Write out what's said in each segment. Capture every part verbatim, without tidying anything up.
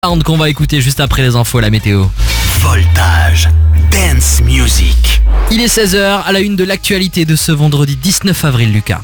Sound qu'on va écouter juste après les infos, la météo. Voltage Dance Music. Il est seize heures, à la une de l'actualité de ce vendredi dix-neuf avril, Lucas.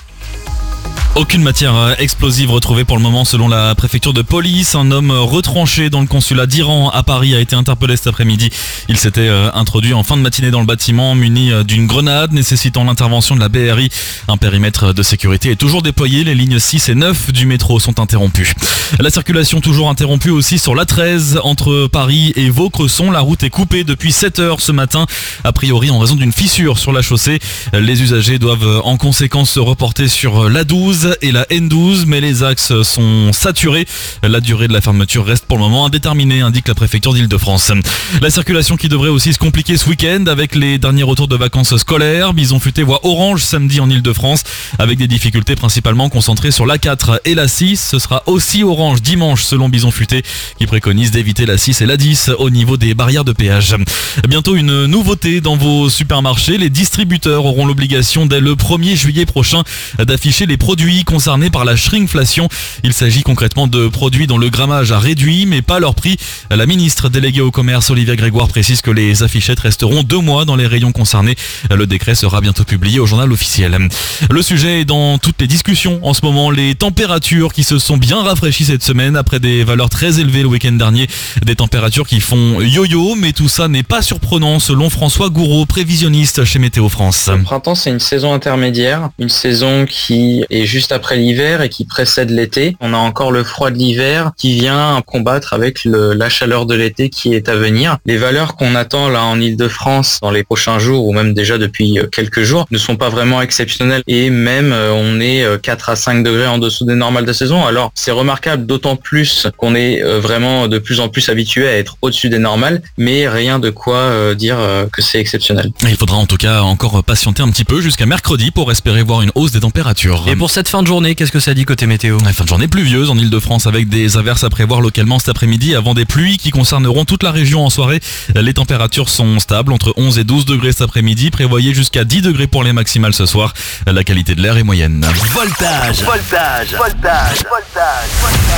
Aucune matière explosive retrouvée pour le moment selon la préfecture de police. Un homme retranché dans le consulat d'Iran à Paris a été interpellé cet après-midi. Il s'était introduit en fin de matinée dans le bâtiment muni d'une grenade nécessitant l'intervention de la B R I. Un périmètre de sécurité est toujours déployé. Les lignes six et neuf du métro sont interrompues. La circulation toujours interrompue aussi sur l'A treize entre Paris et Vaucresson. La route est coupée depuis sept heures ce matin, a priori en raison d'une fissure sur la chaussée. Les usagers doivent en conséquence se reporter sur l'A douze et la N douze, mais les axes sont saturés. La durée de la fermeture reste pour le moment indéterminée, indique la préfecture d'Île-de-France. La circulation qui devrait aussi se compliquer ce week-end avec les derniers retours de vacances scolaires. Bison Futé voit orange samedi en Île-de-France avec des difficultés principalement concentrées sur l'A quatre et l'A six. Ce sera aussi orange dimanche selon Bison Futé qui préconise d'éviter l'A six et l'A dix au niveau des barrières de péage. Bientôt une nouveauté dans vos supermarchés. Les distributeurs auront l'obligation dès le premier juillet prochain d'afficher les produits concernés par la shrinkflation. Il s'agit concrètement de produits dont le grammage a réduit mais pas leur prix. La ministre déléguée au commerce Olivia Grégoire précise que les affichettes resteront deux mois dans les rayons concernés. Le décret sera bientôt publié au journal officiel. Le sujet est dans toutes les discussions en ce moment. Les températures qui se sont bien rafraîchies cette semaine après des valeurs très élevées le week-end dernier. Des températures qui font yo-yo, mais tout ça n'est pas surprenant selon François Gouraud, prévisionniste chez Météo France. Le printemps, c'est une saison intermédiaire, une saison qui est juste après l'hiver et qui précède l'été. On a encore le froid de l'hiver qui vient combattre avec le, la chaleur de l'été qui est à venir. Les valeurs qu'on attend là en Île-de-France dans les prochains jours ou même déjà depuis quelques jours ne sont pas vraiment exceptionnelles et même on est quatre à cinq degrés en dessous des normales de saison. Alors c'est remarquable d'autant plus qu'on est vraiment de plus en plus habitué à être au-dessus des normales, mais rien de quoi dire que c'est exceptionnel. Il faudra en tout cas encore patienter un petit peu jusqu'à mercredi pour espérer voir une hausse des températures. Et pour cette fin de journée, qu'est-ce que ça dit côté météo ? La fin de journée pluvieuse en Île-de-France avec des averses à prévoir localement cet après-midi avant des pluies qui concerneront toute la région en soirée. Les températures sont stables entre onze et douze degrés cet après-midi. Prévoyez jusqu'à dix degrés pour les maximales ce soir. La qualité de l'air est moyenne. Voltage, voltage, voltage, voltage,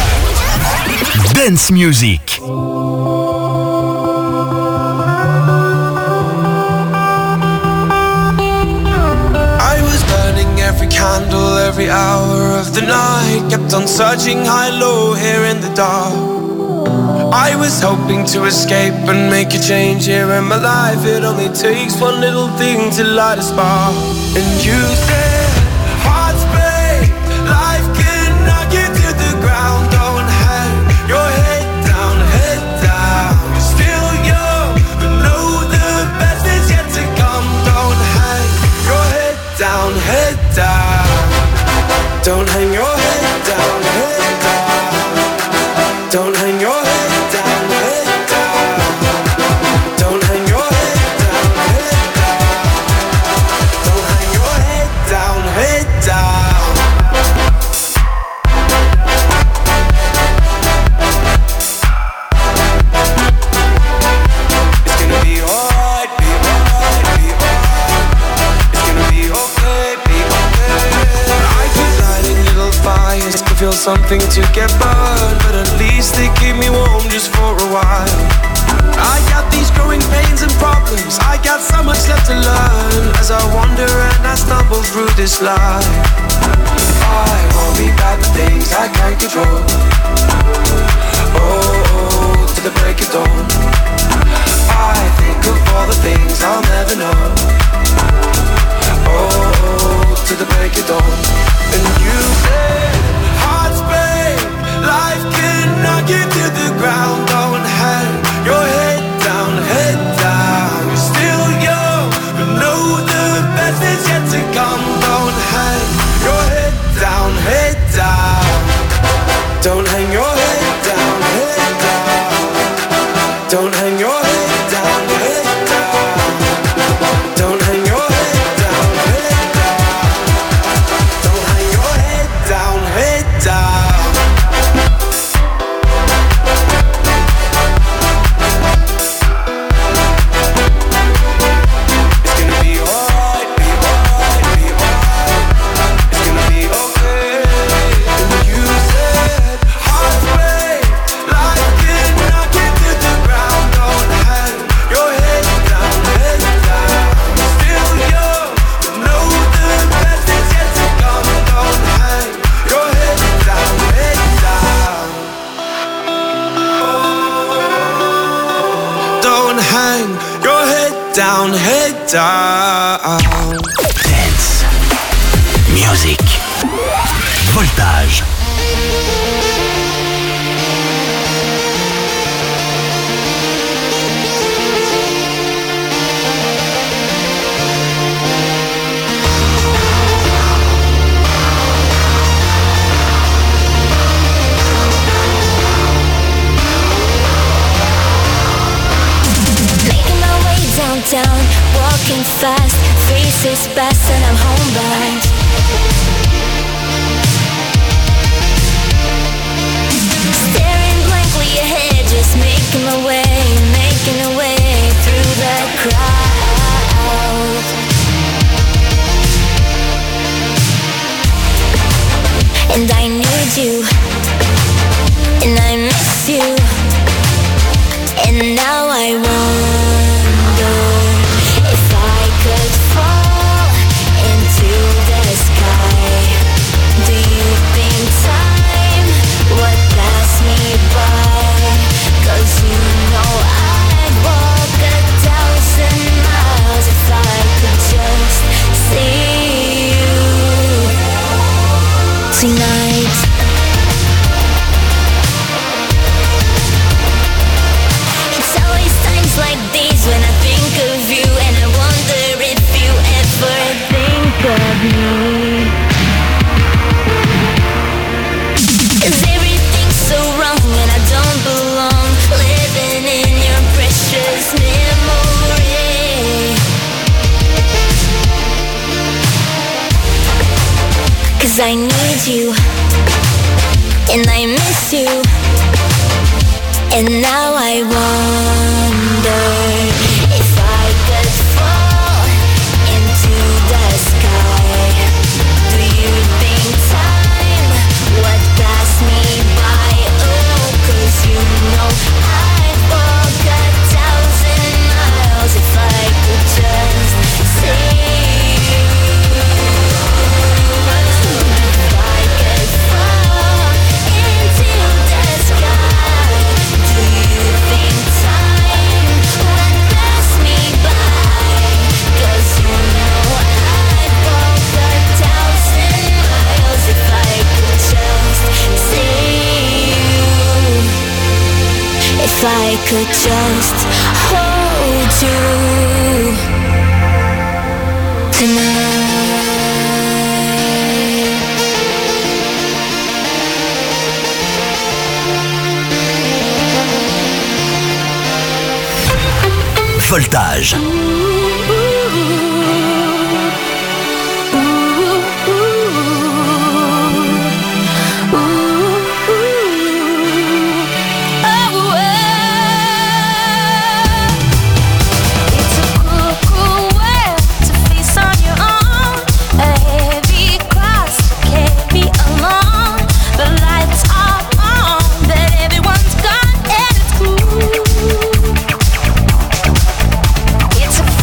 voltage. Dance Music. Every candle, every hour of the night, kept on searching high, low, here in the dark. I was hoping to escape and make a change here in my life. It only takes one little thing to light a spark. And you said, hearts break, life can knock you to the ground. Don't hang your head down, head down. You're still young, but know the best is yet to come. Don't hang your head down, head down. Don't hang your head down, head down. Don't hang your head down, head down. Don't hang your head down, head down. Don't hang your head down, head down. It's gonna be alright, be alright, be alright. It's gonna be okay, be okay. I keep lighting little fires to feel something to get burned, but at least they keep me warm just for a while. I got these growing pains and problems, I got so much left to learn as I wander and I stumble through this life. I worry about the things I can't control. Oh, to the break of dawn. I think of all the things I'll never know. Oh, to the break of dawn. And you say, hearts break, life can knock you to the ground. Don't hang your head down, head down. You're still young, but know the best is yet to come. Don't hang your head down, head down. Don't hang your head down, head down. Don't hang your head down, head down. Don't hang your head down, head down. Don't hang your head down, head down. It's gonna be alright, be alright, be alright. It's gonna be okay. And you said, hearts break, life can down, head down. Dance music. Voltage. Down, walking fast, faces past and I'm homebound. Staring blankly ahead, just making my way, making a way through the crowd. And I need you, and I miss you, and now I wonder if I could fall into the sky. Do you think time would pass me by? 'Cause you know I'd walk a thousand miles if I could just see you tonight. It's always times like these when I think of you, and I wonder if you ever think of me. 'Cause everything's so wrong and I don't belong, living in your precious memory. 'Cause I need you, and I miss you, and now I wonder if I could fall into the sky. Do you think time would pass me by? Oh, 'cause you know I'd walk a thousand miles if I could just see you. If I could fall into the sky, do you think time would pass me by? 'Cause you know I'd walk a thousand miles if I could just see you. If I could just hold you tonight. Voltage. It's a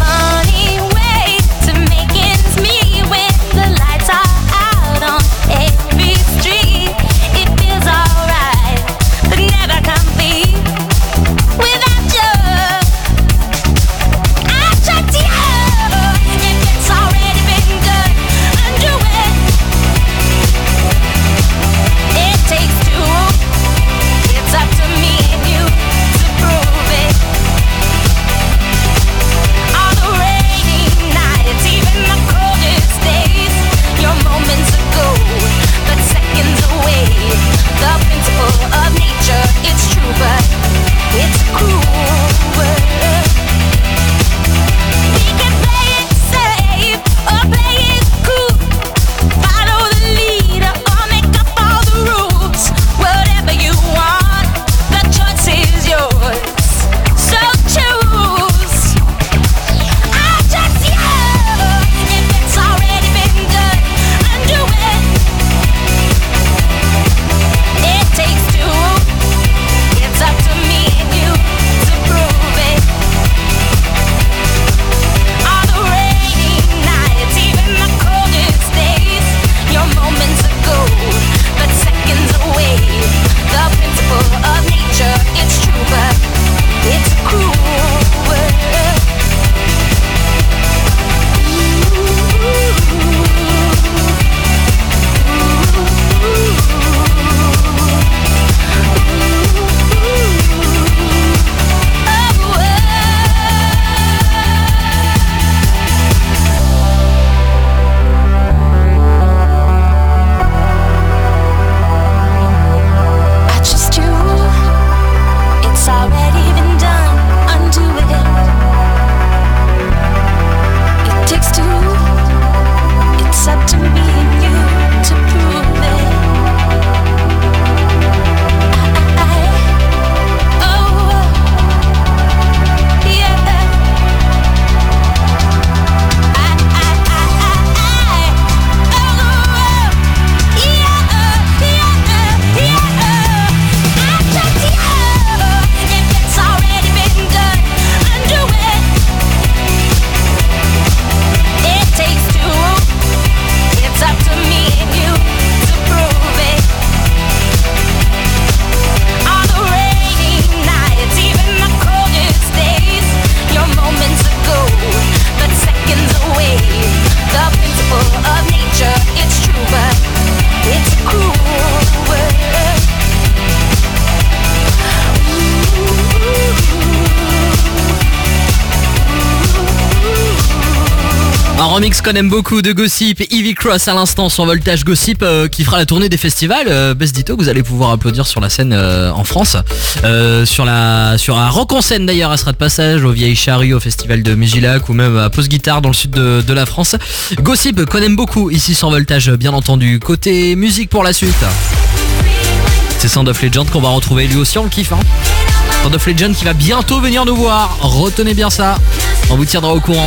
Un remix qu'on aime beaucoup de Gossip et Ivy Cross à l'instant sur Voltage. Gossip euh, qui fera la tournée des festivals. Euh, Best Ditto, vous allez pouvoir applaudir sur la scène euh, en France. Euh, sur la sur un rock en scène d'ailleurs, elle sera de passage au Vieilles Charrues, au festival de Mégilhac ou même à Pause Guitare dans le sud de, de la France. Gossip qu'on aime beaucoup ici sur Voltage, bien entendu. Côté musique pour la suite, c'est Sound of Legend qu'on va retrouver lui aussi, on le kiffe hein. Sound of Legend qui va bientôt venir nous voir. Retenez bien ça, on vous tiendra au courant.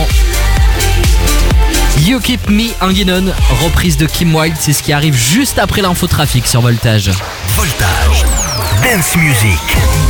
You Keep Me Hangin' On, reprise de Kim Wilde, c'est ce qui arrive juste après l'infotrafic sur Voltage. Voltage, Dance Music.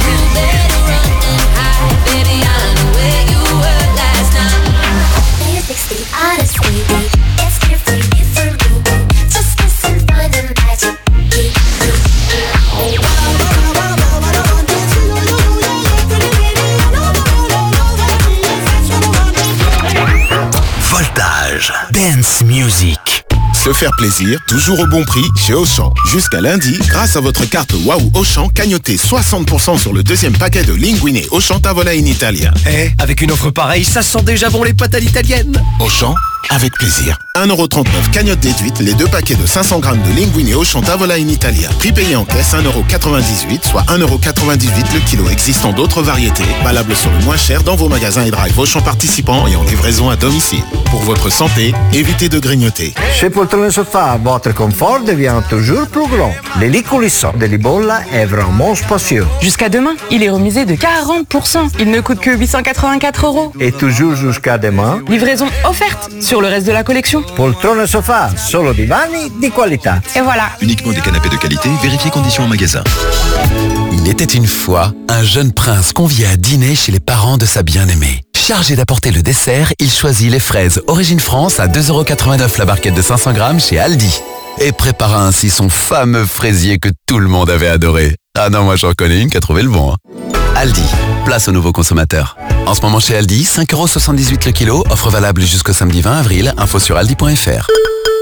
Voltage, Dance Music. Se faire plaisir, toujours au bon prix chez Auchan. Jusqu'à lundi, grâce à votre carte Waouh Auchan, cagnotez soixante pour cent sur le deuxième paquet de Linguine Auchan Tavola in Italia. Eh, avec une offre pareille, ça sent déjà bon les pâtes à l'italienne. Auchan, avec plaisir. un euro trente-neuf cagnotte déduite, les deux paquets de cinq cents grammes de Linguine Auchan Tavola in Italia. Prix payé en caisse un euro quatre-vingt-dix-huit, soit un euro quatre-vingt-dix-huit le kilo. Existant d'autres variétés, valables sur le moins cher dans vos magasins et drive Auchan participants et en livraison à domicile. Pour votre santé, évitez de grignoter. Chez Poltrone Sofa, votre confort devient toujours plus grand. Les lits coulissants de Libolla est vraiment spacieux. Jusqu'à demain, il est remisé de quarante pour cent. Il ne coûte que huit cent quatre-vingt-quatre euros. Et toujours jusqu'à demain, livraison offerte sur le reste de la collection. Poltrone Sofa, solo divani di qualità. Et voilà. Uniquement des canapés de qualité, vérifiez conditions en magasin. Il était une fois un jeune prince convié à dîner chez les parents de sa bien-aimée. Chargé d'apporter le dessert, il choisit les fraises Origine France à deux euros quatre-vingt-neuf la barquette de cinq cents grammes chez Aldi. Et prépara ainsi son fameux fraisier que tout le monde avait adoré. Ah non, moi j'en connais une qui a trouvé le bon. Hein. Aldi, place aux nouveaux consommateurs. En ce moment chez Aldi, cinq euros soixante-dix-huit le kilo, offre valable jusqu'au samedi vingt avril, info sur aldi point f r.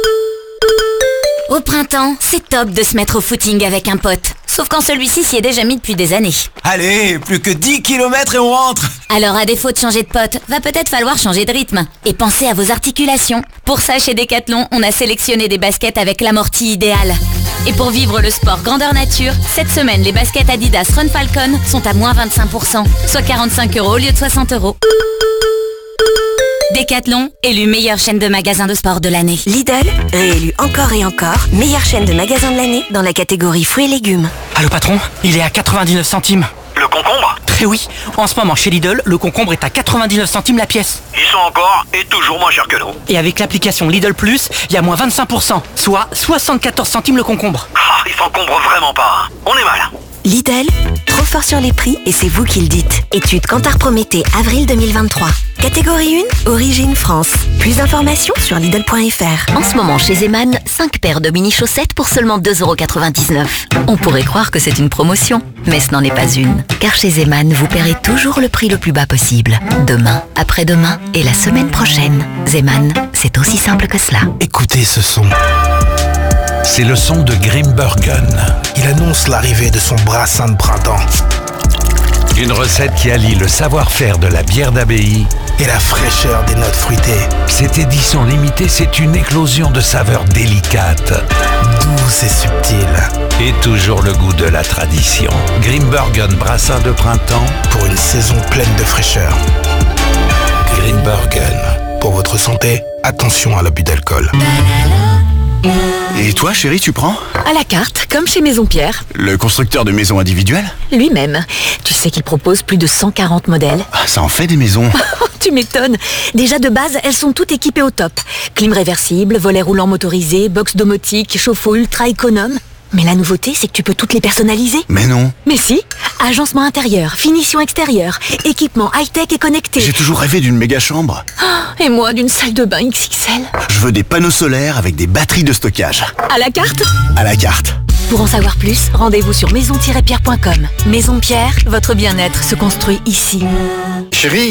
Au printemps, c'est top de se mettre au footing avec un pote. Sauf quand celui-ci s'y est déjà mis depuis des années. Allez, plus que dix kilomètres et on rentre. Alors à défaut de changer de pote, va peut-être falloir changer de rythme. Et pensez à vos articulations. Pour ça, chez Decathlon, on a sélectionné des baskets avec l'amorti idéal. Et pour vivre le sport grandeur nature, cette semaine, les baskets Adidas Run Falcon sont à moins vingt-cinq pour cent, soit quarante-cinq euros au lieu de soixante euros. Decathlon, élu meilleure chaîne de magasins de sport de l'année. Lidl, réélu encore et encore, meilleure chaîne de magasins de l'année dans la catégorie fruits et légumes. Allô patron, il est à quatre-vingt-dix-neuf centimes. Le concombre ? Eh oui, en ce moment chez Lidl, le concombre est à quatre-vingt-dix-neuf centimes la pièce. Ils sont encore et toujours moins chers que nous. Et avec l'application Lidl Plus, il y a moins vingt-cinq pour cent, soit soixante-quatorze centimes le concombre. Ah, ils s'encombrent vraiment pas, hein. On est mal. Lidl, trop fort sur les prix et c'est vous qui le dites. Étude Kantar Prométhée, avril deux mille vingt-trois. Catégorie un, Origine France. Plus d'informations sur Lidl point f r. En ce moment chez Zeman, cinq paires de mini-chaussettes pour seulement deux euros quatre-vingt-dix-neuf. On pourrait croire que c'est une promotion, mais ce n'en est pas une. Car chez Zeman, vous paierez toujours le prix le plus bas possible. Demain, après-demain et la semaine prochaine. Zeman, c'est aussi simple que cela. Écoutez ce son. C'est le son de Grimbergen. Il annonce l'arrivée de son brassin de printemps. Une recette qui allie le savoir-faire de la bière d'abbaye et la fraîcheur des notes fruitées. Cette édition limitée, c'est une éclosion de saveurs délicates, douces et subtiles. Et toujours le goût de la tradition. Grimbergen brassin de printemps pour une saison pleine de fraîcheur. Grimbergen. Pour votre santé, attention à l'abus d'alcool. Et toi, chérie, tu prends ? À la carte, comme chez Maison Pierre. Le constructeur de maisons individuelles ? Lui-même. Tu sais qu'il propose plus de cent quarante modèles. Ah, ça en fait des maisons. Tu m'étonnes. Déjà de base, elles sont toutes équipées au top. Clim réversible, volet roulant motorisé, box domotique, chauffe-eau ultra économe. Mais la nouveauté, c'est que tu peux toutes les personnaliser. Mais non. Mais si. Agencement intérieur, finition extérieure, équipement high-tech et connecté. J'ai toujours rêvé d'une méga chambre. Oh, et moi, d'une salle de bain X X L. Je veux des panneaux solaires avec des batteries de stockage. À la carte ? À la carte. Pour en savoir plus, rendez-vous sur maison tiret pierre point com. Maison Pierre, votre bien-être se construit ici. Chérie ?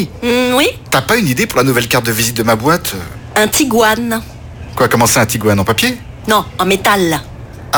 mmh, Oui ? T'as pas une idée pour la nouvelle carte de visite de ma boîte ? Un Tiguan. Quoi, comment ça, un Tiguan en papier ? Non, en métal. Ah ?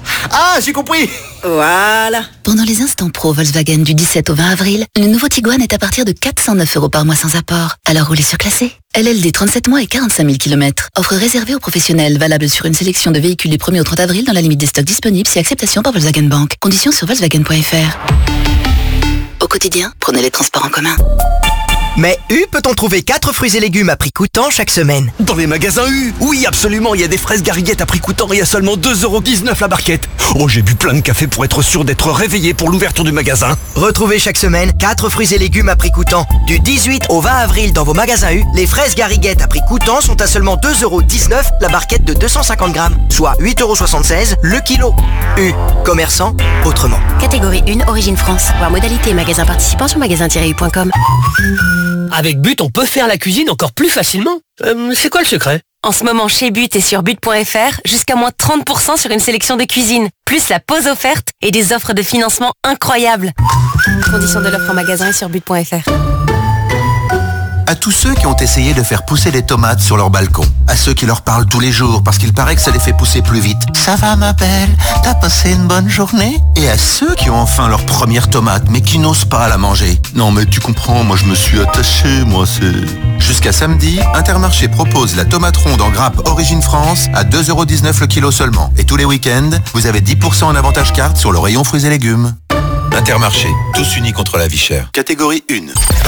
Ah, j'ai compris. Voilà. Pendant les instants pro Volkswagen du dix-sept au vingt avril, le nouveau Tiguan est à partir de quatre cent neuf euros par mois sans apport. Alors roulez surclassé. L L D trente-sept mois et quarante-cinq mille kilomètres. Offre réservée aux professionnels, valable sur une sélection de véhicules du premier au trente avril dans la limite des stocks disponibles si acceptation par Volkswagen Bank. Conditions sur Volkswagen point F R. Au quotidien, prenez les transports en commun. Mais U peut-on trouver quatre fruits et légumes à prix coûtant chaque semaine? Dans les magasins U, oui absolument, il y a des fraises gariguettes à prix coûtant et à seulement deux euros dix-neuf la barquette. Oh, j'ai bu plein de café pour être sûr d'être réveillé pour l'ouverture du magasin. Retrouvez chaque semaine quatre fruits et légumes à prix coûtant. Du dix-huit au vingt avril dans vos magasins U, les fraises gariguettes à prix coûtant sont à seulement deux euros dix-neuf la barquette de deux cent cinquante grammes, soit huit euros soixante-seize le kilo. U, commerçant autrement. Catégorie un, Origine France. Voir modalité magasin participant sur magasin tiret u point com. Avec But, on peut faire la cuisine encore plus facilement. Euh, c'est quoi le secret? En ce moment, chez But et sur but point F R, jusqu'à moins trente pour cent sur une sélection de cuisine, plus la pause offerte et des offres de financement incroyables. Conditions de l'offre en magasin et sur but point F R. À tous ceux qui ont essayé de faire pousser des tomates sur leur balcon, à ceux qui leur parlent tous les jours parce qu'il paraît que ça les fait pousser plus vite. Ça va ma belle, t'as passé une bonne journée? Et à ceux qui ont enfin leur première tomate mais qui n'osent pas la manger. Non mais tu comprends, moi je me suis attaché, moi c'est... Jusqu'à samedi, Intermarché propose la tomate ronde en grappe Origine France à deux euros dix-neuf le kilo seulement. Et tous les week-ends, vous avez dix pour cent en avantage carte sur le rayon fruits et légumes. Intermarché, tous unis contre la vie chère. Catégorie un.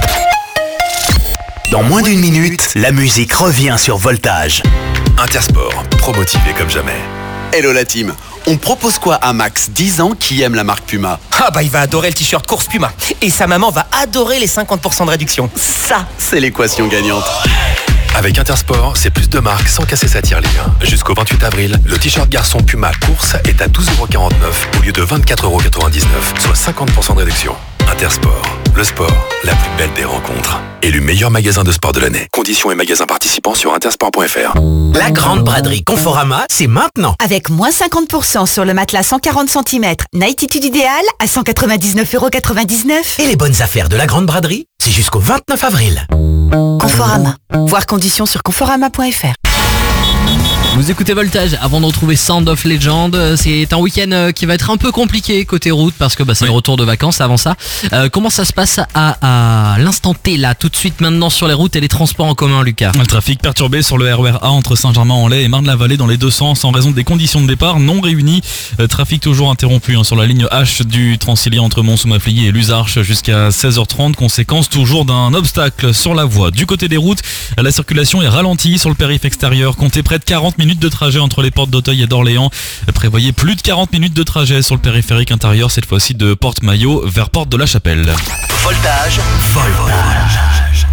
Dans moins d'une minute, la musique revient sur Voltage. Intersport, pro-motivé comme jamais. Hello la team, on propose quoi à Max, dix ans, qui aime la marque Puma? Ah bah il va adorer le t-shirt course Puma. Et sa maman va adorer les cinquante pour cent de réduction. Ça, c'est l'équation gagnante. Avec Intersport, c'est plus de marques sans casser sa tirelire. Jusqu'au vingt-huit avril, le t-shirt garçon Puma course est à douze euros quarante-neuf au lieu de vingt-quatre euros quatre-vingt-dix-neuf, soit cinquante pour cent de réduction. Intersport, le sport, la plus belle des rencontres. Élu meilleur magasin de sport de l'année. Conditions et magasins participants sur intersport point F R. La grande braderie Conforama, c'est maintenant. Avec moins cinquante pour cent sur le matelas cent quarante centimètres, Nightitude idéal à cent quatre-vingt-dix-neuf euros quatre-vingt-dix-neuf. Et les bonnes affaires de la grande braderie, c'est jusqu'au vingt-neuf avril. Conforama. Voir conditions sur conforama point F R. Vous écoutez Voltage avant de retrouver Sound of Legend. C'est un week-end qui va être un peu compliqué côté route parce que bah, c'est oui. le retour de vacances avant ça. Euh, comment ça se passe à, à l'instant T là, tout de suite maintenant sur les routes et les transports en commun, Lucas? Le trafic perturbé sur le R E R A entre Saint-Germain-en-Laye et Marne-la-Vallée dans les deux sens en raison des conditions de départ non réunies. Euh, trafic toujours interrompu hein, sur la ligne H du Transilien entre Mont-sous-Maflier et Luzarches jusqu'à seize heures trente. Conséquence toujours d'un obstacle sur la voie. Du côté des routes, la circulation est ralentie sur le périph' extérieur. Comptez près de quarante minutes de trajet entre les portes d'Auteuil et d'Orléans. Prévoyez plus de quarante minutes de trajet sur le périphérique intérieur, cette fois-ci de Porte-Maillot vers Porte de la Chapelle. Voltage, Voltage.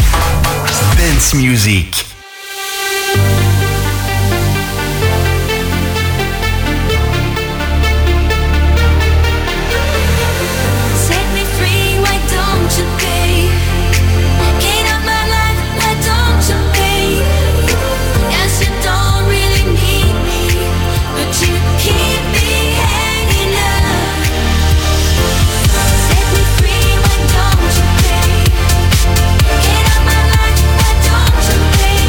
Dance Music. Get out my life, why don't you pay?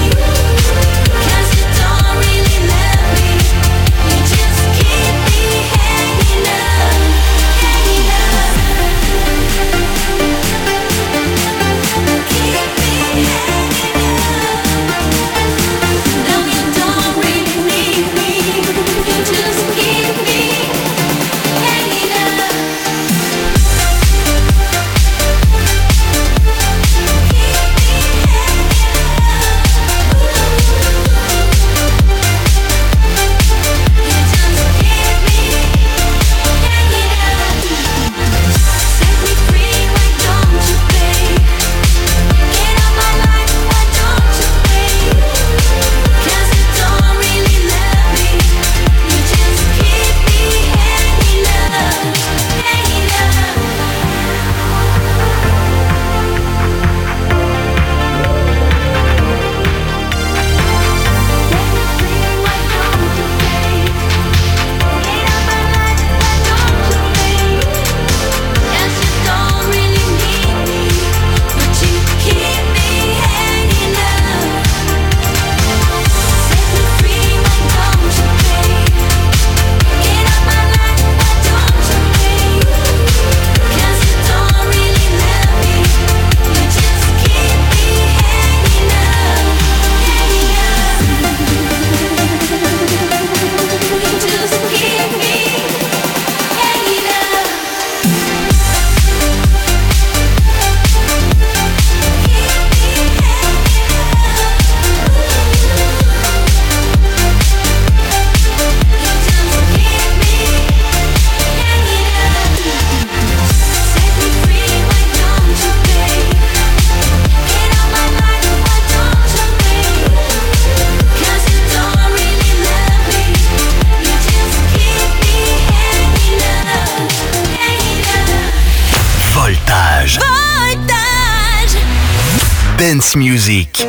Voltage. Voltage. Dance Music.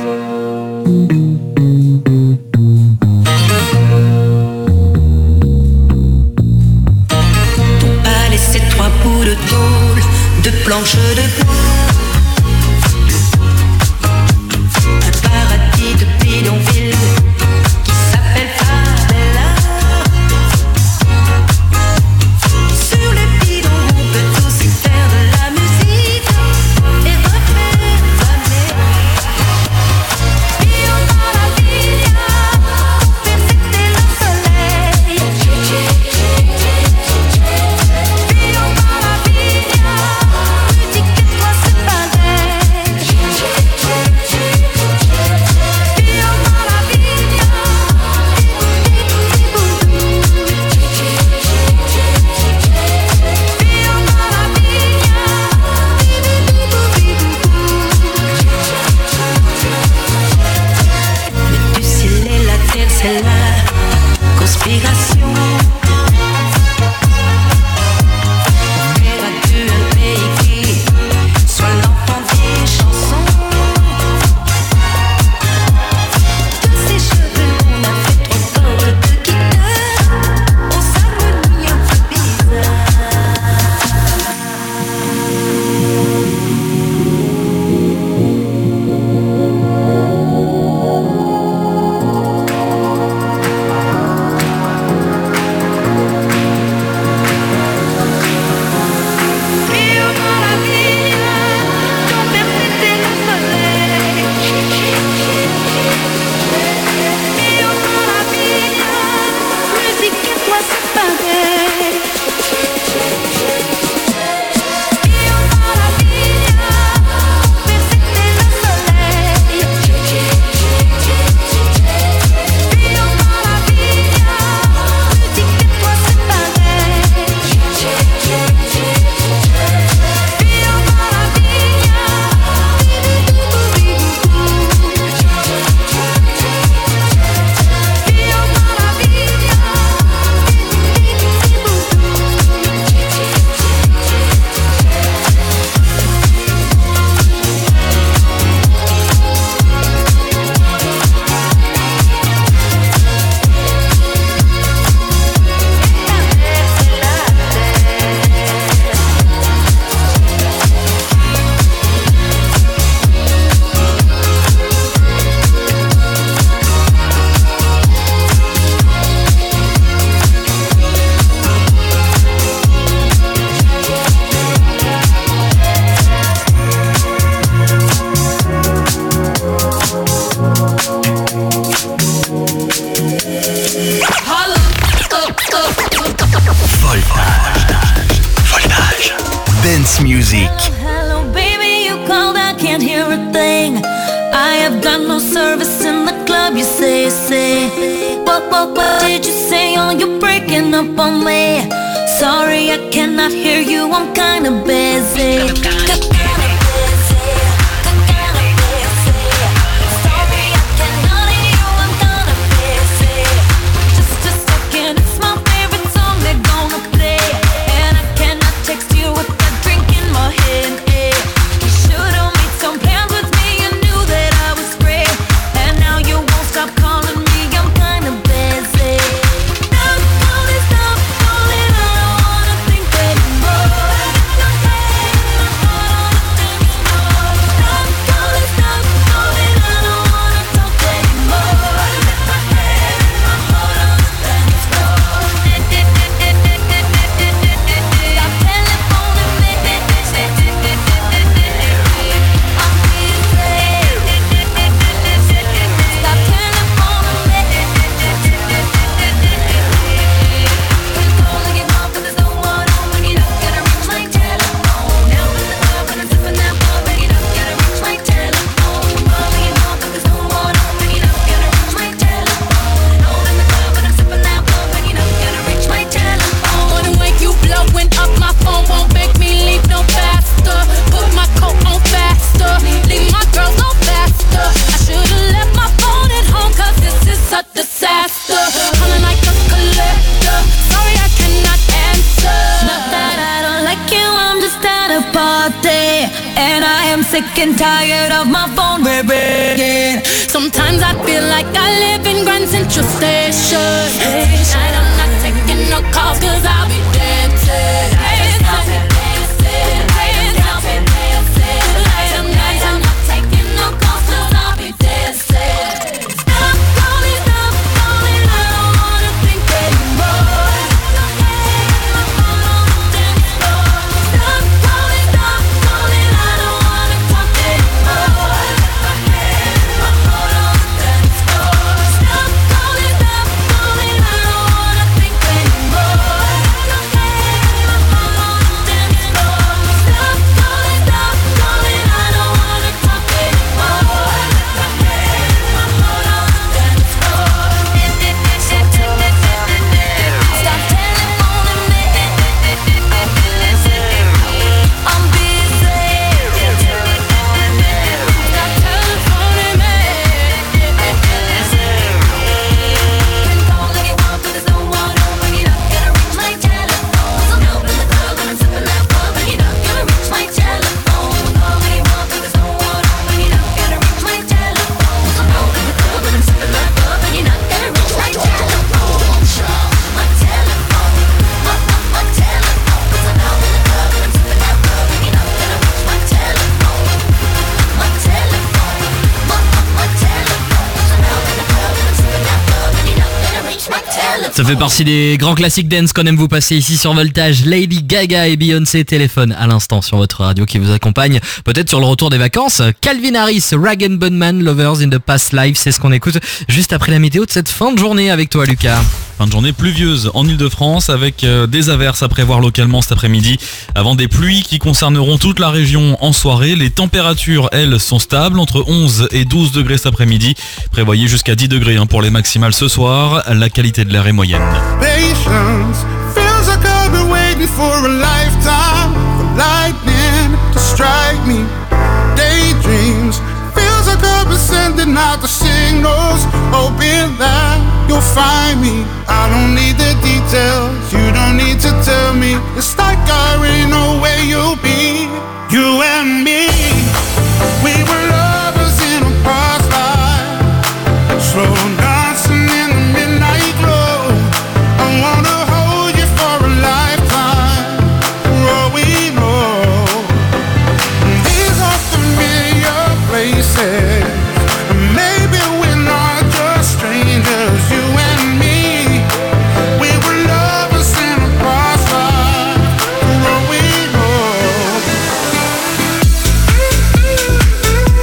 Allez, c'est trois bouts de tôle, de planches de bois. Un paradis de bidonville qui s'appelle Favela. Sur les bidons, on peut aussi faire de la musique et refaire l'année. Io maravilla, per c'était le soleil. Io maravilla, musique et toi c'est pareil. Io maravilla, du ciel et la terre, c'est la conspiration. Faire adieu un pays qui soit l'enfant des chansons. De ses cheveux, on a fait trois cordes de guitare. On s'harmonie un peu bizarre. Io maravilla, ton père c'était le soleil. Io maravilla, musique et toi c'est pareil. Io maravilla, ton père c'était le soleil. Io maravilla, musique et toi c'est pareil. Voltage. Dance Music. Hello, baby, you called, I can't hear a thing. I have got no service in the club, you say, say. What, what, what did you say? Oh, you're breaking up on me. Sorry, I cannot hear you, I'm kinda busy. Just a second, it's my favorite song they're gonna play. And I cannot text you with that drink in my hand. eh. You should've made some plans with me, you knew that I was free. And now you won't stop calling me, I'm kinda busy. Stop calling, stop calling, I don't wanna think anymore. I got no pain, I thought day, and I am sick and tired of my phone ringing. Sometimes I feel like I live in Grand Central Station. Tonight I'm not taking no calls 'cause I'll be dancing. Tonight I'm not taking no calls 'cause I'll be dancing. Stop calling, stop calling, I don't wanna think anymore. Stop calling, stop calling, I don't wanna talk anymore. Stop calling, stop calling, I don't wanna think anymore. Stop calling, stop calling, I don't wanna talk anymore. Stop telephoning me, I'm busy. Stop telefoning me. Can call anyone, but there's no one home when you're not gonna reach my telephone. So now in the club and I'm sipping that bug when you're not gonna reach my telephone. Call anyone, but there's no one home when you're not gonna reach my telephone. So now in the club and I'm sipping that bug when you're not gonna reach my telephone. My telephone, my, my, my telephone. So now in the club and I'm sipping that bug when you're not gonna reach my telephone. My telephone, my, my, my telephone. So now in the club and I'm sipping that bug when you're not gonna reach my telephone. Ça fait partie des grands classiques dance qu'on aime vous passer ici sur Voltage. Lady Gaga et Beyoncé téléphone à l'instant sur votre radio qui vous accompagne peut-être sur le retour des vacances. Calvin Harris, Rag and Bone Man, Lovers in the Past Life, c'est ce qu'on écoute juste après la météo de cette fin de journée avec toi Lucas. Fin de journée pluvieuse en Ile-de-France avec euh, des averses à prévoir localement cet après-midi avant des pluies qui concerneront toute la région en soirée. Les températures, elles, sont stables entre onze et douze degrés cet après-midi. Prévoyez jusqu'à dix degrés hein, pour les maximales ce soir. La qualité de l'air est moyenne. Patience feels like I've been waiting for a lifetime for lightning to strike me. Daydreams feels like I've been sending out the signals, hoping that you'll find me. I don't need the details, you don't need to tell me. It's like I already know where you'll be. You and me, we were lovers in a past life, slow dancing in the midnight glow. I wanna hold you for a lifetime, for all we know. These are familiar places, and maybe we're not just strangers. You and me, we were lovers in a past life, for all we know.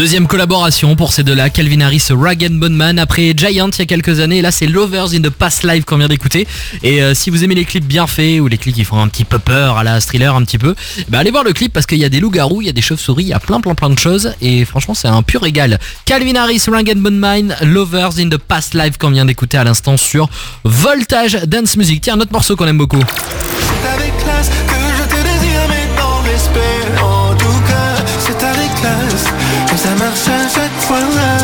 Deuxième collaboration pour ces deux-là, Calvin Harris, Rag and Bone Man, après Giant il y a quelques années, là c'est Lovers in the Past Life qu'on vient d'écouter. Et euh, si vous aimez les clips bien faits ou les clips qui font un petit peu peur à la Thriller un petit peu, bah allez voir le clip parce qu'il y a des loups-garous, il y a des chauves-souris, il y a plein plein plein de choses et franchement c'est un pur régal. Calvin Harris, Rag and Bone Man, Lovers in the Past Life qu'on vient d'écouter à l'instant sur Voltage Dance Music. Tiens, un autre morceau qu'on aime beaucoup. C'est avec classe que je te désire, mais dans respect. En tout cas, c'est avec classe que ça marche à chaque fois.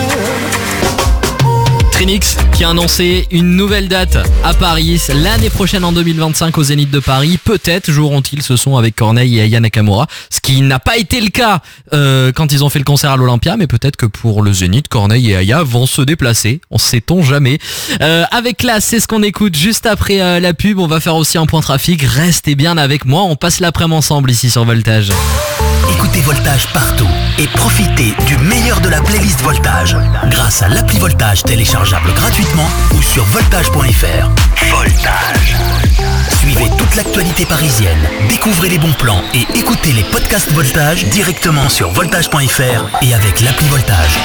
Trinix qui a annoncé une nouvelle date à Paris l'année prochaine en deux mille vingt-cinq au Zénith de Paris. Peut-être joueront-ils ce son avec Corneille et Aya Nakamura, ce qui n'a pas été le cas euh, quand ils ont fait le concert à l'Olympia, mais peut-être que pour le Zénith, Corneille et Aya vont se déplacer, on sait-on jamais. Euh, avec là, c'est ce qu'on écoute juste après euh, la pub. On va faire aussi un point trafic, restez bien avec moi, on passe l'après-midi ensemble ici sur Voltage. Écoutez Voltage partout et profitez du meilleur de la playlist Voltage grâce à l'appli Voltage téléchargeable gratuitement ou sur voltage point f r. Voltage. Suivez toute l'actualité parisienne, découvrez les bons plans et écoutez les podcasts Voltage directement sur voltage point f r et avec l'appli Voltage.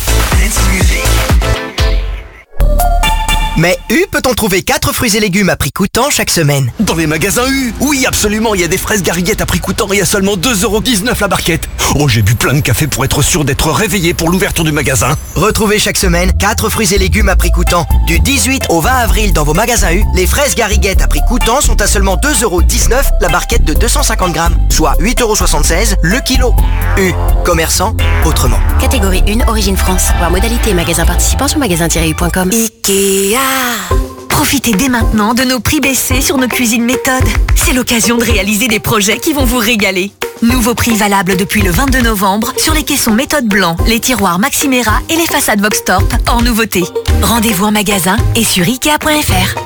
Mais U peut-on trouver quatre fruits et légumes à prix coûtant chaque semaine? Dans les magasins U, oui absolument, il y a des fraises gariguettes à prix coûtant et à seulement deux euros dix-neuf la barquette. Oh, j'ai bu plein de café pour être sûr d'être réveillé pour l'ouverture du magasin. Retrouvez chaque semaine quatre fruits et légumes à prix coûtant. Du dix-huit au vingt avril dans vos magasins U, les fraises gariguettes à prix coûtant sont à seulement deux euros dix-neuf la barquette de deux cent cinquante grammes, soit huit euros soixante-seize le kilo. U, commerçant autrement. Catégorie un, Origine France. Voir modalité et magasin participant sur magasin tiret u point com. Ikea. Profitez dès maintenant de nos prix baissés sur nos cuisines méthodes. C'est l'occasion de réaliser des projets qui vont vous régaler. Nouveaux prix valables depuis le vingt-deux novembre sur les caissons méthode blanc, les tiroirs Maximera et les façades Voxtorp hors nouveauté. Rendez-vous en magasin et sur ikea point f r.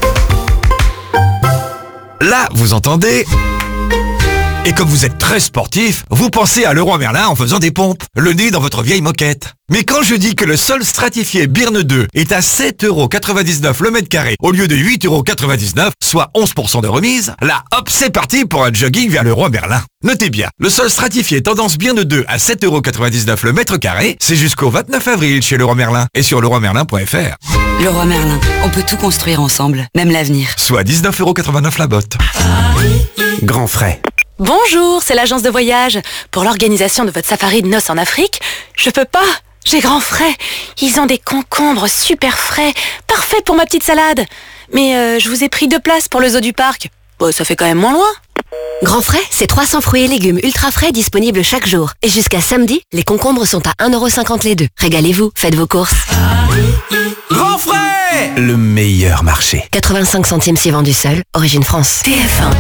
Là, vous entendez? Et comme vous êtes très sportif, vous pensez à Leroy Merlin en faisant des pompes, le nez dans votre vieille moquette. Mais quand je dis que le sol stratifié Birne deux est à sept euros quatre-vingt-dix-neuf le mètre carré au lieu de huit euros quatre-vingt-dix-neuf, soit onze pour cent de remise, là hop c'est parti pour un jogging vers Leroy Merlin. Notez bien, le sol stratifié tendance Birne deux à sept euros quatre-vingt-dix-neuf le mètre carré, c'est jusqu'au vingt-neuf avril chez Leroy Merlin et sur leroy merlin point f r. Leroy Merlin, on peut tout construire ensemble, même l'avenir. Soit dix-neuf euros quatre-vingt-neuf la botte. Grand frais. Bonjour, c'est l'agence de voyage. Pour l'organisation de votre safari de noces en Afrique, je peux pas. J'ai grand frais. Ils ont des concombres super frais, parfaits pour ma petite salade. Mais euh, je vous ai pris deux places pour le zoo du parc. Bon, ça fait quand même moins loin. Grand frais, c'est trois cents fruits et légumes ultra frais disponibles chaque jour. Et jusqu'à samedi, les concombres sont à un euro cinquante les deux. Régalez-vous, faites vos courses. Grand frais, le meilleur marché. quatre-vingt-cinq centimes si vendu seul, origine France. T F un.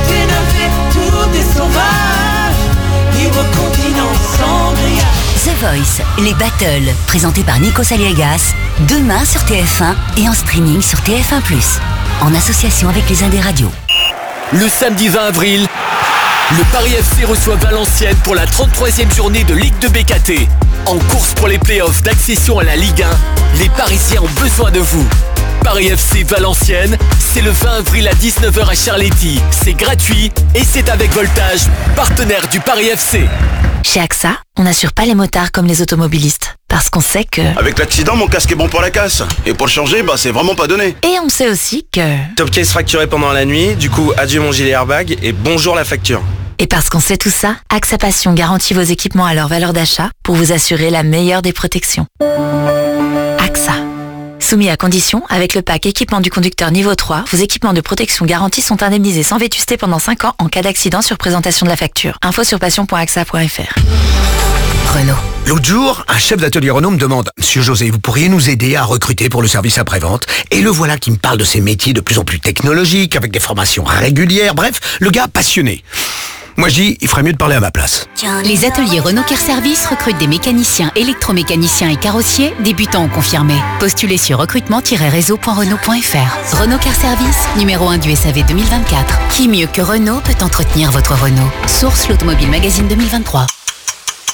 The Voice, les battles, présentés par Nico Saliegas, demain sur T F un et en streaming sur T F un plus, en association avec les Indes Radios. Le samedi vingt avril, le Paris F C reçoit Valenciennes pour la trente-troisième journée de Ligue deux B K T. En course pour les playoffs d'accession à la Ligue un, les Parisiens ont besoin de vous. Paris F C Valenciennes, c'est le vingt avril à dix-neuf heures à Charletti. C'est gratuit et c'est avec Voltage, partenaire du Paris F C. Chez A X A, on n'assure pas les motards comme les automobilistes. Parce qu'on sait que... Avec l'accident, mon casque est bon pour la casse. Et pour le changer, bah c'est vraiment pas donné. Et on sait aussi que... Top case fracturé pendant la nuit, du coup adieu mon gilet airbag et bonjour la facture. Et parce qu'on sait tout ça, A X A Passion garantit vos équipements à leur valeur d'achat pour vous assurer la meilleure des protections. A X A. Soumis à condition, avec le pack équipement du conducteur niveau trois, vos équipements de protection garantis sont indemnisés sans vétusté pendant cinq ans en cas d'accident sur présentation de la facture. Info sur passion point a x a point f r. Renault. L'autre jour, un chef d'atelier Renault me demande « Monsieur José, vous pourriez nous aider à recruter pour le service après-vente ?» Et le voilà qui me parle de ces métiers de plus en plus technologiques, avec des formations régulières, bref, le gars passionné. Moi je dis, il ferait mieux de parler à ma place. Les ateliers Renault Car Service recrutent des mécaniciens, électromécaniciens et carrossiers, débutants ou confirmés. Postulez sur recrutement tiret réseau point renault point f r. Renault Car Service, numéro un du S A V deux mille vingt-quatre. Qui mieux que Renault peut entretenir votre Renault? Source l'Automobile Magazine deux mille vingt-trois.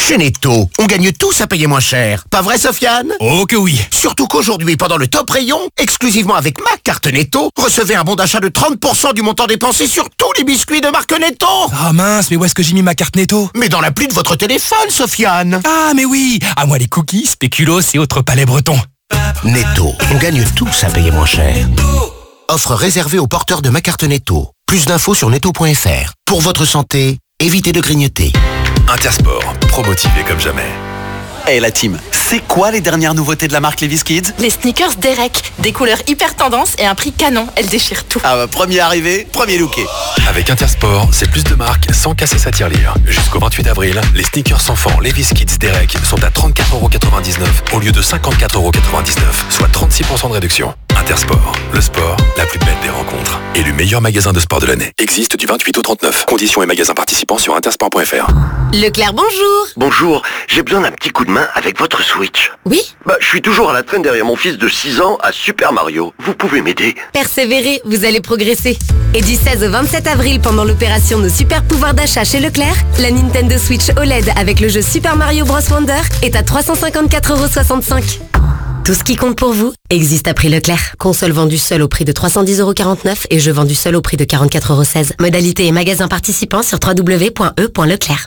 Chez Netto, on gagne tous à payer moins cher. Pas vrai, Sofiane? Oh que oui. Surtout qu'aujourd'hui, pendant le top rayon, exclusivement avec ma carte Netto, recevez un bon d'achat de trente pour cent du montant dépensé sur tous les biscuits de marque Netto. Ah mince, mais où est-ce que j'ai mis ma carte Netto? Mais dans l'appli de votre téléphone, Sofiane. Ah mais oui. À moi les cookies, spéculoos et autres palais bretons. Netto, on gagne tous à payer moins cher. Offre réservée aux porteurs de ma carte Netto. Plus d'infos sur netto point f r. Pour votre santé, évitez de grignoter. Intersport, pro-motivé comme jamais. Hey la team, c'est quoi les dernières nouveautés de la marque Levi's Kids? Les sneakers Derek, des couleurs hyper tendance et un prix canon, elles déchirent tout. Ah bah, premier arrivé, premier looké. Avec Intersport, c'est plus de marques sans casser sa tirelire. Jusqu'au vingt-huit avril, les sneakers enfants Levi's Kids Derek sont à trente-quatre euros quatre-vingt-dix-neuf au lieu de cinquante-quatre euros quatre-vingt-dix-neuf, soit trente-six pour cent de réduction. Intersport, le sport, la plus belle des rencontres. Et le meilleur magasin de sport de l'année. Existe du vingt-huit au trente-neuf. Conditions et magasins participants sur intersport point f r. Leclerc, bonjour. Bonjour, j'ai besoin d'un petit coup de main avec votre Switch. Oui? Bah, je suis toujours à la traîne derrière mon fils de six ans à Super Mario. Vous pouvez m'aider? Persévérez, vous allez progresser. Et du seize au vingt-sept avril, pendant l'opération Nos Super Pouvoirs d'achat chez Leclerc, la Nintendo Switch O L E D avec le jeu Super Mario Bros Wonder est à trois cent cinquante-quatre euros soixante-cinq. Tout ce qui compte pour vous existe à prix Leclerc. Console vendue seule au prix de trois cent dix euros quarante-neuf et jeu vendu seul au prix de quarante-quatre euros seize. Modalité et magasins participants sur w w w point e point leclerc.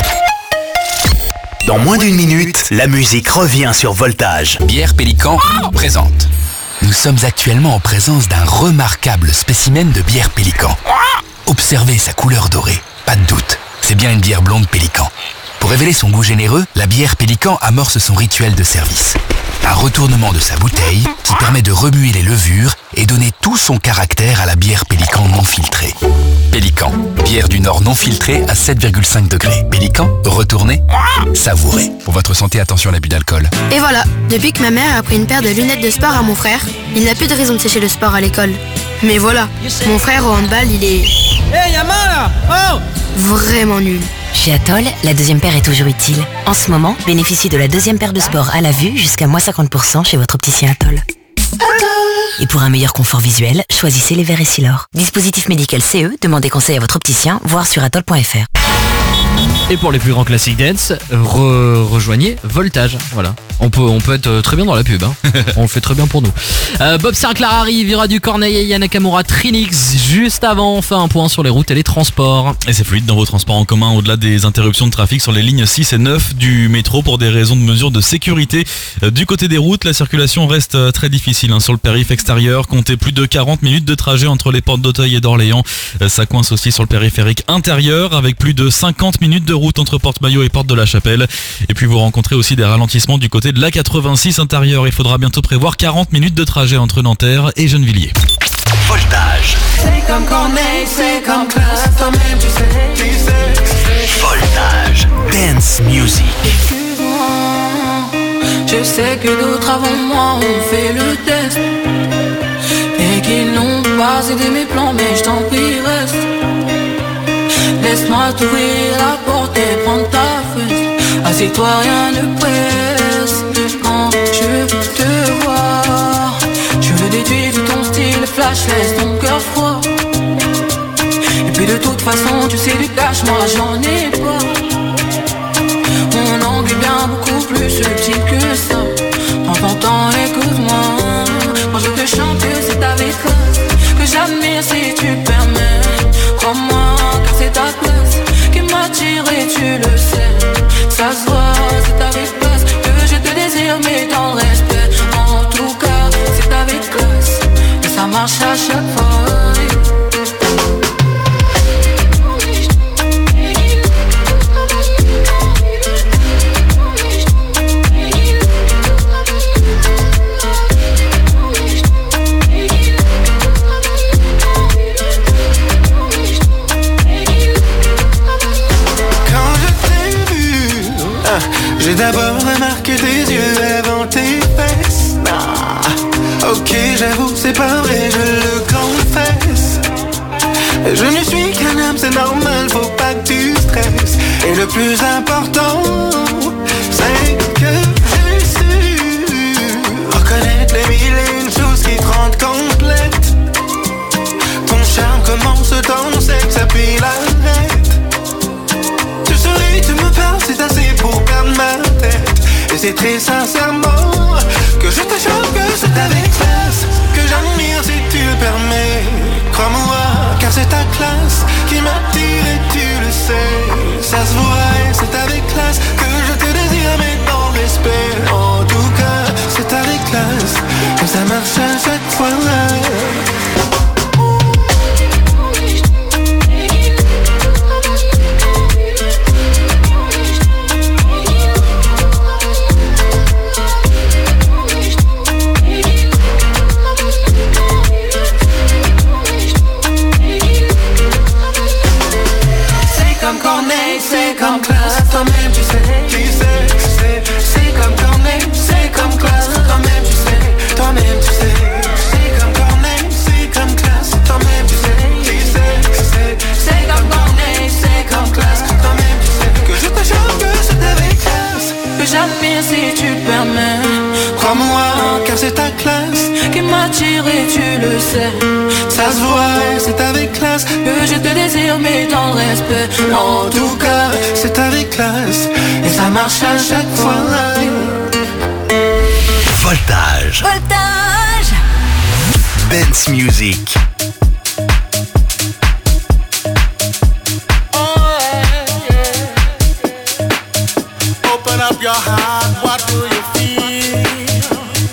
Dans moins d'une minute, la musique revient sur Voltage. Bière Pélican présente. Nous sommes actuellement en présence d'un remarquable spécimen de bière Pélican. Observez sa couleur dorée, pas de doute, c'est bien une bière blonde Pélican. Pour révéler son goût généreux, la bière Pélican amorce son rituel de service. Un retournement de sa bouteille qui permet de remuer les levures et donner tout son caractère à la bière Pélican non filtrée. Pélican, bière du Nord non filtrée à sept virgule cinq degrés. Pélican, retournez, savourez. Pour votre santé, attention à l'abus d'alcool. Et voilà, depuis que ma mère a pris une paire de lunettes de sport à mon frère, il n'a plus de raison de sécher le sport à l'école. Mais voilà, mon frère au handball, il est... Hey, y'a mal là! Oh! Vraiment nul. Chez Atoll, la deuxième paire est toujours utile. En ce moment, bénéficiez de la deuxième paire de sport à la vue jusqu'à moins cinquante pour cent chez votre opticien Atoll. Et pour un meilleur confort visuel, choisissez les verres Essilor. Dispositif médical C E, demandez conseil à votre opticien, voire sur atoll point f r. Et pour les plus grands classiques dance, re- rejoignez Voltage. Voilà. On peut, on peut être très bien dans la pub. Hein. On le fait très bien pour nous. Euh, Bob Sinclair arrive, il y aura du Corneille et Yana Nakamura Trinix. Juste avant, on fait un point sur les routes et les transports. Et c'est fluide dans vos transports en commun au-delà des interruptions de trafic sur les lignes six et neuf du métro pour des raisons de mesure de sécurité. Euh, du côté des routes, la circulation reste euh, très difficile. Hein. Sur le périph' extérieur, comptez plus de quarante minutes de trajet entre les portes d'Auteuil et d'Orléans. Euh, ça coince aussi sur le périphérique intérieur avec plus de cinquante minutes de route entre Porte-Maillot et Porte de la Chapelle. Et puis vous rencontrez aussi des ralentissements du côté de l'A quatre-vingt-six intérieur. Il faudra bientôt prévoir quarante minutes de trajet entre Nanterre et Gennevilliers. Voltage. C'est comme Corneille, c'est comme classe, toi-même tu sais, tu sais. Voltage. Dance music. Excuse-moi, je sais que d'autres avant moi ont fait le test et qu'ils n'ont pas aidé mes plans, mais je t'en prie reste. Laisse-moi t'ouvrir la porte et prendre ta fesse. Assieds-toi, rien ne presse. Quand je te vois, je veux déduire de ton style flash, laisse ton cœur froid. Et puis de toute façon, tu sais du cash, moi j'en ai pas. Mon angle est bien beaucoup plus subtil que ça. Prends ton temps, écoute-moi. Quand je te chante, c'est avec classe que j'admire si tu permets. Crois-moi, car c'est ta place qui m'attire et tu le sais. Ça se voit, c'est avec classe que je te désire, mais dans le respect. En tout cas, c'est avec classe et ça marche à chaque fois. J'ai d'abord remarqué tes yeux avant tes fesses. Ah, ok, j'avoue, c'est pas vrai, je le confesse. Je ne suis qu'un homme, c'est normal, faut pas que tu stresses. Et le plus important, c'est que j'ai su reconnaître les mille et une choses qui te rendent complète. Ton charme commence dans sexe, puis l'arrête. Tu souris, tu me parles, c'est assez pour perdre très sincèrement que je te jure que c'est avec classe que j'admire si tu le permets. Crois-moi, car c'est ta classe qui m'attire et tu le sais. Ça se voit et c'est avec classe que je te désire mais dans le respect. En tout cas, c'est avec classe que ça marche à chaque fois. C'est comme classe, toi-même tu sais, tu sais, c'est, c'est comme Corneille, c'est comme classe, toi-même tu sais, toi-même tu sais, c'est comme Corneille, c'est comme classe, toi-même tu sais, tu sais, c'est, c'est comme Corneille, c'est comme classe, toi-même tu sais, que je te jure que c'est avec classe, que j'admire si tu le permets, crois-moi, car c'est ta classe qui m'attire et tu le sais, ça se voit, c'est avec classe que je te désire mais dans le respect, en tout cas, c'est avec classe et ça marche à chaque fois. Voltage. Voltage. Dance music. Open up your heart, what do you feel?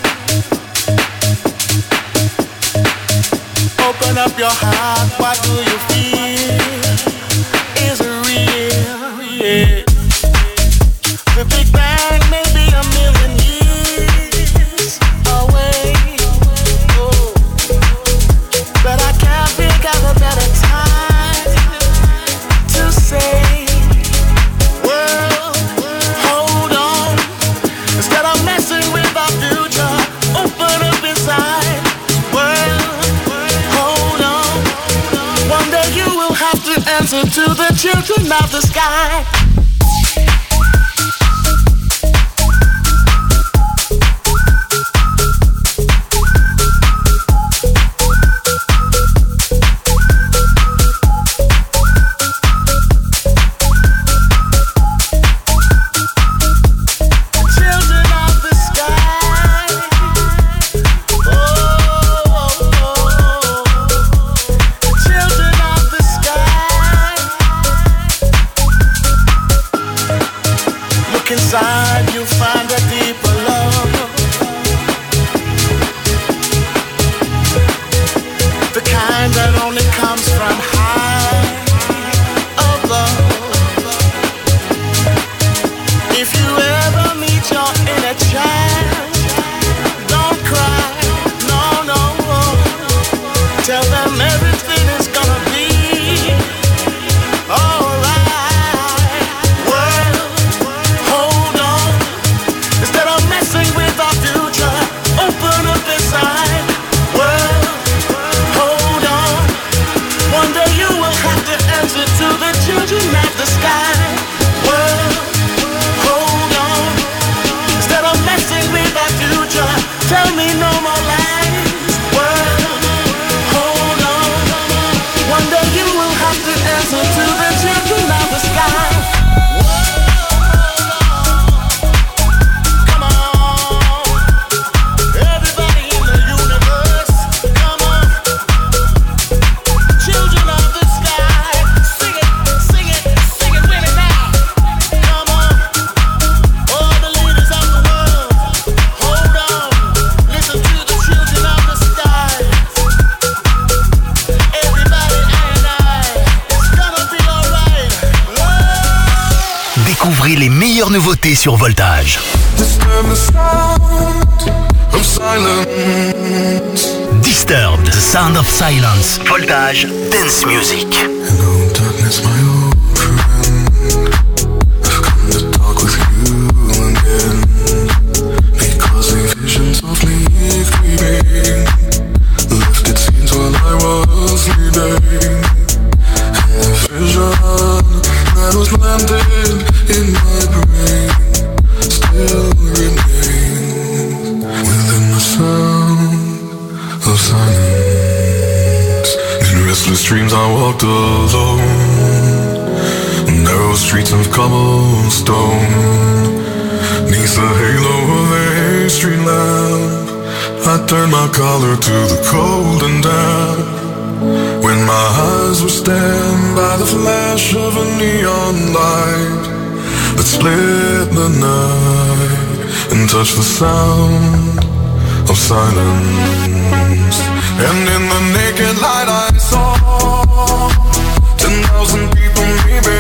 Open up your heart, what do you feel? Is it real? Yeah. The Big Bang may be a million years away, oh. But I can't think of a better time to say, world, hold on. Instead of messing with our future, open up inside. World, hold on. One day you will have to answer to the children of the sky. Inside you'll find a deeper love, the kind that only comes from high above. If you ever meet your inner child, don't cry, no, no. Tell them everything is gonna be alright. Children of the sky, world, hold on. Instead of messing with our future, tell me no more lies. World, hold on. One day you will have to answer to the children of the sky. Découvrez les meilleures nouveautés sur Voltage. Disturbed, the sound of silence. Voltage, dance music. Hello, darkness, my old friend. I've come to talk with you again, because a vision softly creeping left its scenes while I was sleeping. And the vision that was planted in my brain still remains within the sound of silence. In restless dreams I walked alone, narrow streets of cobblestone, Neath the halo of a street lamp, I turned my collar to the cold and damp. When my eyes were stabbed by the flash of a neon light that split the night and touched the sound of silence. And in the naked light I saw ten thousand people maybe,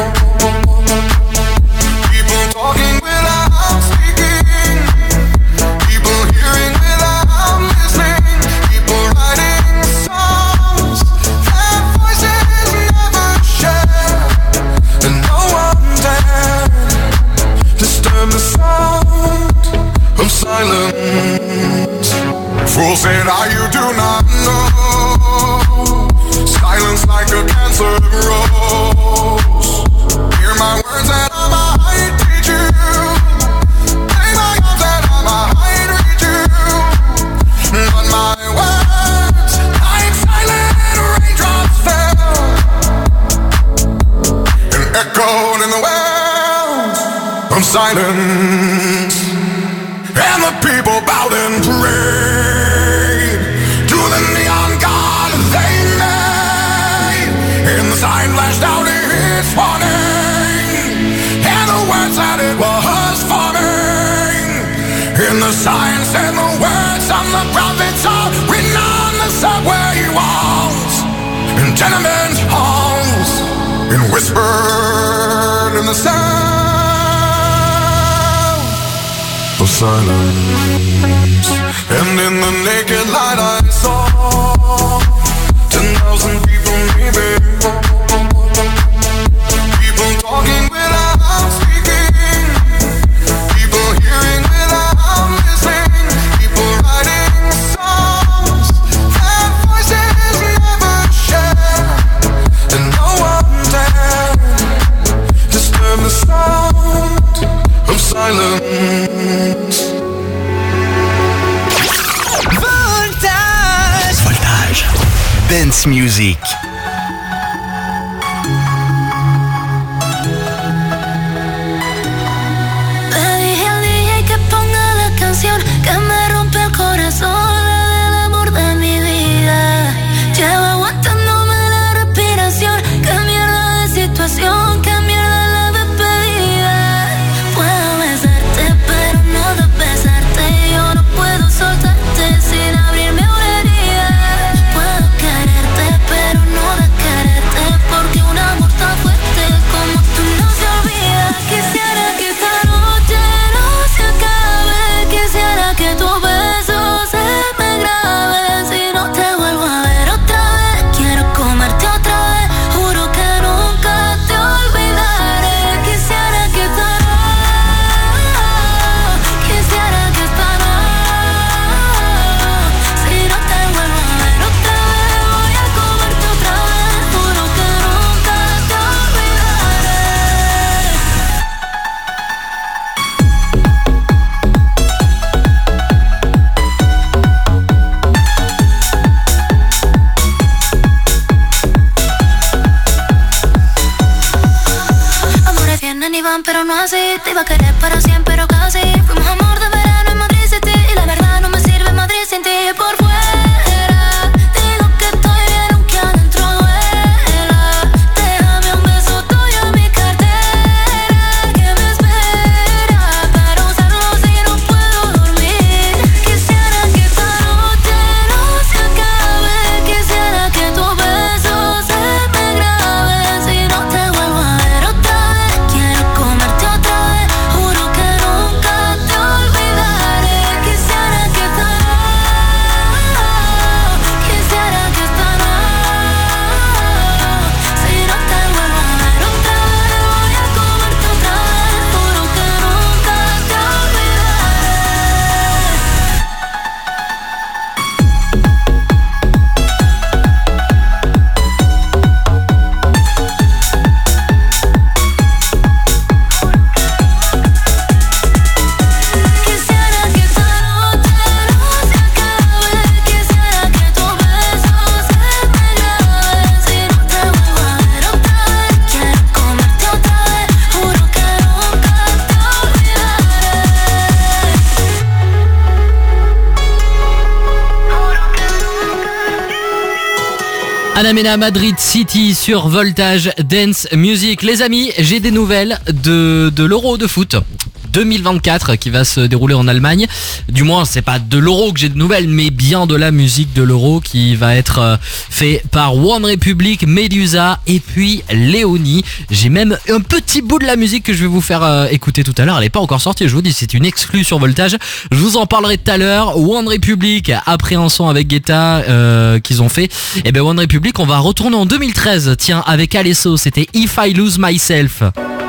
people talking without speaking, people hearing without listening, people writing songs that voices never share, and no one dared disturb the sound of silence. Fool said I, you do not know, silence like a cancer grows. Hear my words and I might teach you, play my arms and I might reach you, but my words like silent raindrops fell and echoed in the wells of silence. And the people bowed and prayed to the neon god they made. And the sign flashed out its warning, and the words that it was forming. And the sign said the words of the prophets are written on the subway walls, in tenement halls, and whispered in the sound of silence. And in the naked light I saw ten thousand people maybe, people talking without speaking, people hearing without listening, people writing songs that voices never share, and no one dared disturb the sound of silence. Voltage. Voltage. Dance music. Le dije al D J que ponga la canción que me rompe el corazón, la del amor de mi vida. Llevo aguantándome la respiración. Qué mierda de situación, qué mierda la despedida. Puedo besarte pero no besarte, yo no puedo soltarte sin abrirme una herida. Puedo quererte pero no Anamena Madrid City sur Voltage Dance Music. Les amis, j'ai des nouvelles de, de l'Euro de foot deux mille vingt-quatre qui va se dérouler en Allemagne. Du moins, c'est pas de l'Euro que j'ai de nouvelles, mais bien de la musique de l'Euro qui va être euh, fait par One Republic, Medusa et puis Léonie. J'ai même un petit bout de la musique que je vais vous faire euh, écouter tout à l'heure. Elle est pas encore sortie, je vous dis, c'est une exclue sur Voltage. Je vous en parlerai tout à l'heure. One Republic, après un son avec Guetta euh, qu'ils ont fait. Et ben One Republic, on va retourner en deux mille treize. Tiens, avec Alesso, c'était If I Lose Myself.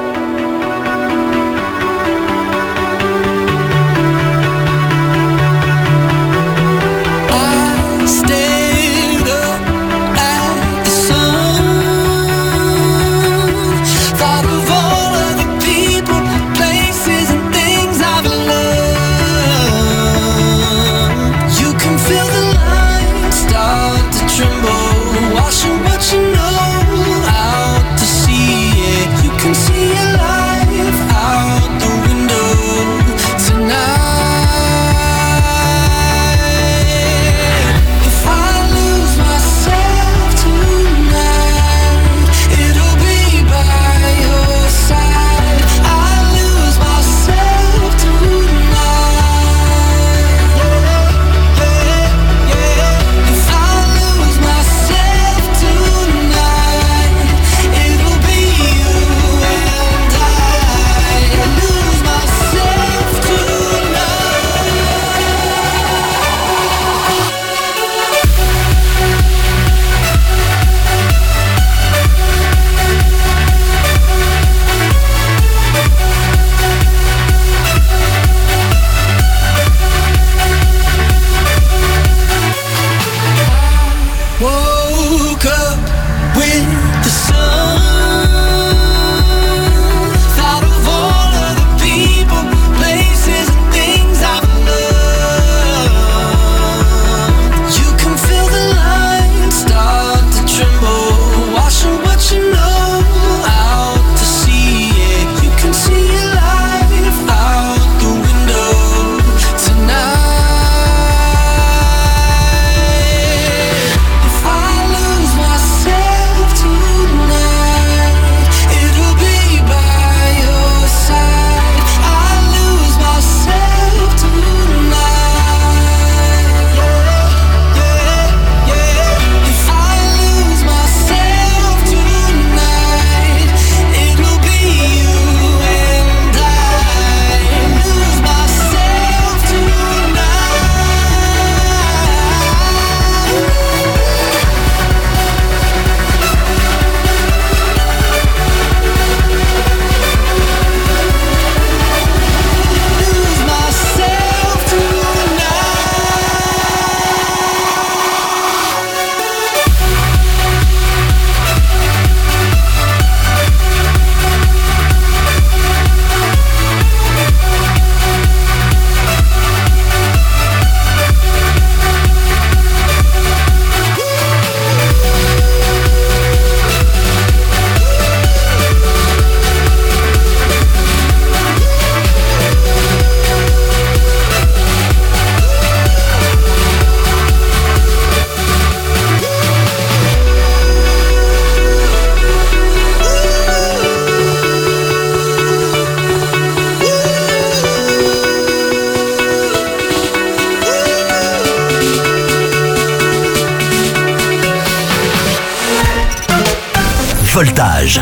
Voltage.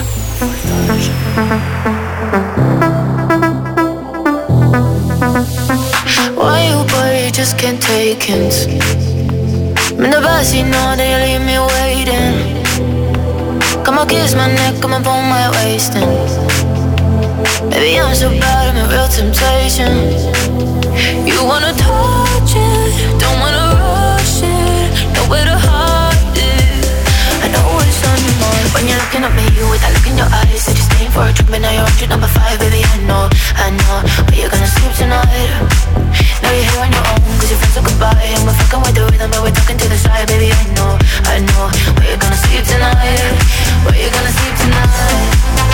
Why you worry, just can't take hints. I'm in the backseat now, they leave me waiting. Come on, kiss my neck, come and pull my waist in. Maybe I'm so bad, I'm a real temptation. You wanna touch it, don't wanna rush it. Nowhere to hide it, I know what's on your mind. When you're looking at me, you with that look in your eyes. Said you're staying for a drink, but now you're on number five. Baby, I know, I know, but you're gonna sleep tonight. Now you're here on your own, cause your friends are goodbye. And we're fucking with the rhythm, but we're talking to the side. Baby, I know, I know, but you're gonna sleep tonight. But you're gonna sleep tonight.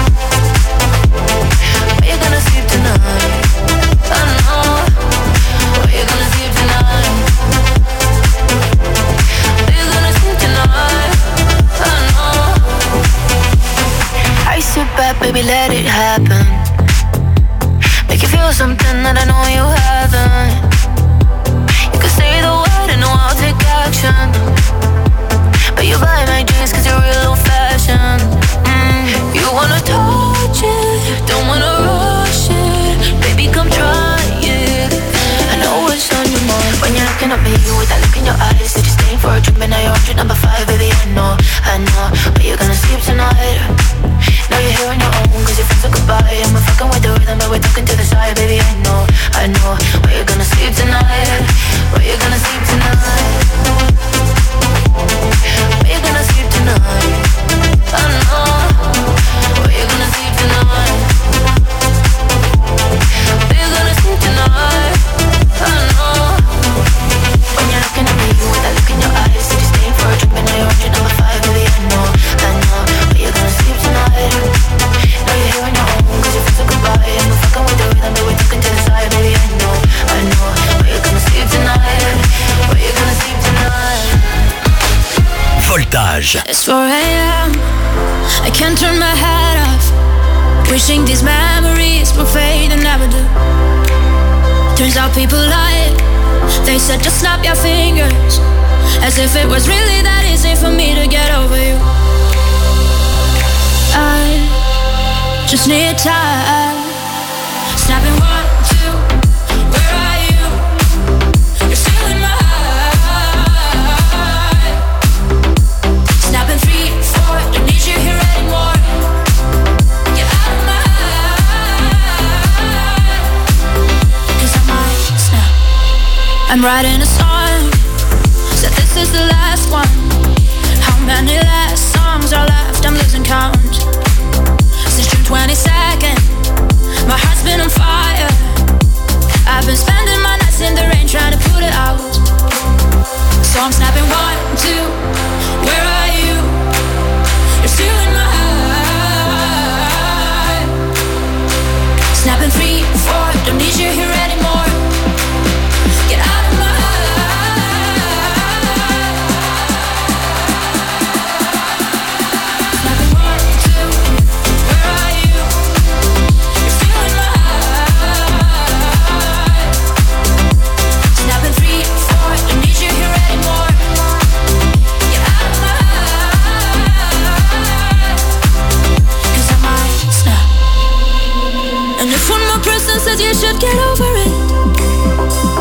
But you're gonna sleep tonight. I know, but you're gonna sleep tonight. But you're gonna sleep tonight. me let it happen. Make you feel something that I know you haven't. You can say the word and know I'll take action. But you buy my dreams cause you're real old fashioned. mm. You wanna touch it, don't wanna rush it. Baby come try it, I know what's on your mind. When you're looking at me with that look in your eyes, said you're staying for a drink, but now you're on drink number five. Baby I know, I know, but you're gonna sleep tonight. Now you're here on your own cause your friends are goodbye. I'm fucking with the rhythm but we're talking to the side. Baby I know, I know, but you're gonna sleep tonight. But you're gonna sleep tonight. But you're gonna sleep tonight. I know, but you're gonna sleep tonight. But you're gonna sleep tonight. I know. When you're looking at me with that look in your eyes, said you're staying for a drink but now you're on drink number five. Baby I know, I know, but you're gonna sleep tonight. Now you're here on your own cause your friends are goodbye. I'm fucking with the rhythm but we're talking to the side. Baby I know, I know, but you're gonna sleep tonight. But you're gonna sleep tonight. Voltage. It's four a.m. I can't turn my head off. Wishing these memories would fade and never do. Turns out people lie. They said just snap your fingers, as if it was really that easy for me to get over you. I just need time. Snapping one, two, where are you? You're still in my heart. Snapping three, four, don't need you here anymore. Get out of my heart. Cause I might snap. I'm writing a song, said this is the last one. How many last songs are left? I'm losing count. Since June twenty-second, my heart's been on fire. I've been spending my nights in the rain trying to put it out. So I'm snapping one, two, where are you? You're still in my heart. Snapping three,